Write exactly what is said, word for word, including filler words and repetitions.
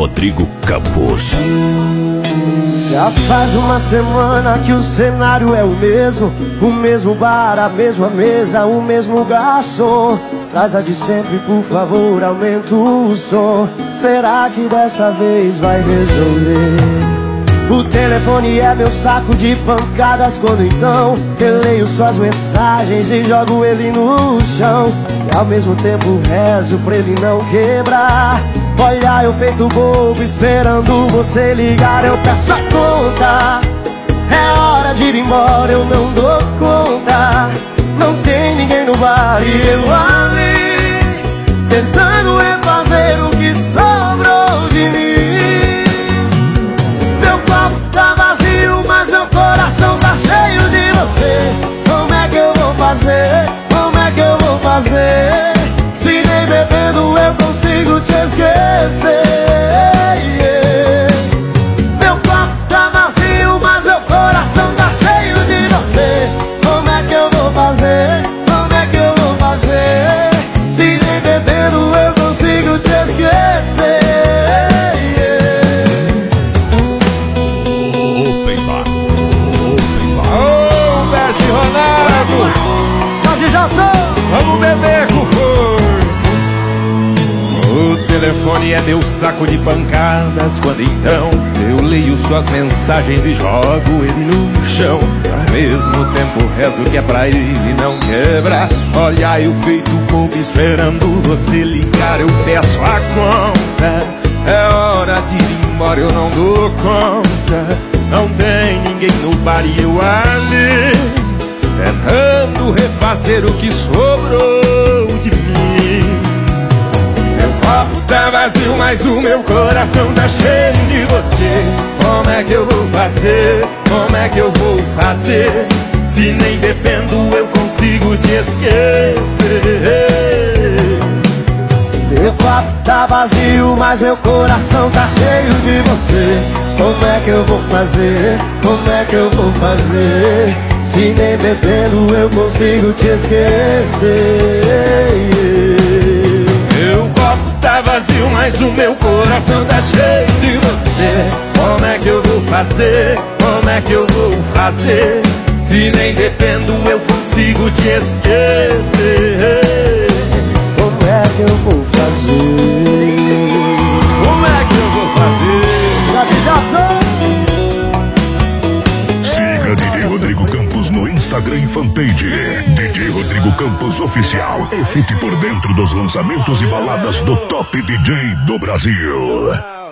Rodrigo Campos. Já faz uma semana que o cenário é o mesmo, o mesmo bar, a mesma mesa, o mesmo garçom. Traz a de sempre, por favor, aumenta o som. Será que dessa vez vai resolver? O telefone é meu saco de pancadas quando então eu leio suas mensagens e jogo ele no chão. E ao mesmo tempo rezo pra ele não quebrar. Olha, eu feito bobo esperando você ligar. Eu peço a conta, é hora de ir embora, eu não dou conta. Não tem ninguém no bar e eu ali tentando refazer o que sobrou de mim. Meu copo tá vazio, mas meu coração tá cheio de você. Como é que eu vou fazer? Como é que eu vou fazer? Se nem bebendo eu consigo te esquecer. Yeah. Meu copo tá vazio, mas meu coração tá cheio de você. Como é que eu vou fazer? Como é que eu vou fazer? Se nem bebendo eu consigo te esquecer. Vamos beber com força. O telefone é meu saco de pancadas quando então eu leio suas mensagens e jogo ele no chão. Ao mesmo tempo rezo que é pra ele não quebrar. Olha, eu feito bobo esperando você ligar. Eu peço a conta, é hora de ir embora, eu não dou conta. Não tem ninguém no bar e eu ali tentando refazer o que sobrou de mim. Meu copo tá vazio, mas o meu coração tá cheio de você. Como é que eu vou fazer? Como é que eu vou fazer? Se nem bebendo eu consigo te esquecer. Meu copo tá vazio, mas meu coração tá cheio de você. Como é que eu vou fazer? Como é que eu vou fazer? Se nem bebendo eu consigo te esquecer. Meu copo tá vazio, mas o meu coração tá cheio de você. Como é que eu vou fazer? Como é que eu vou fazer? Se nem bebendo eu consigo te esquecer. Como é que eu vou fazer? Como é que eu vou fazer? Siga D J Rodrigo Campos no Instagram e fanpage D J Rodrigo Campos Oficial e fique por dentro dos lançamentos e baladas do Top D J do Brasil.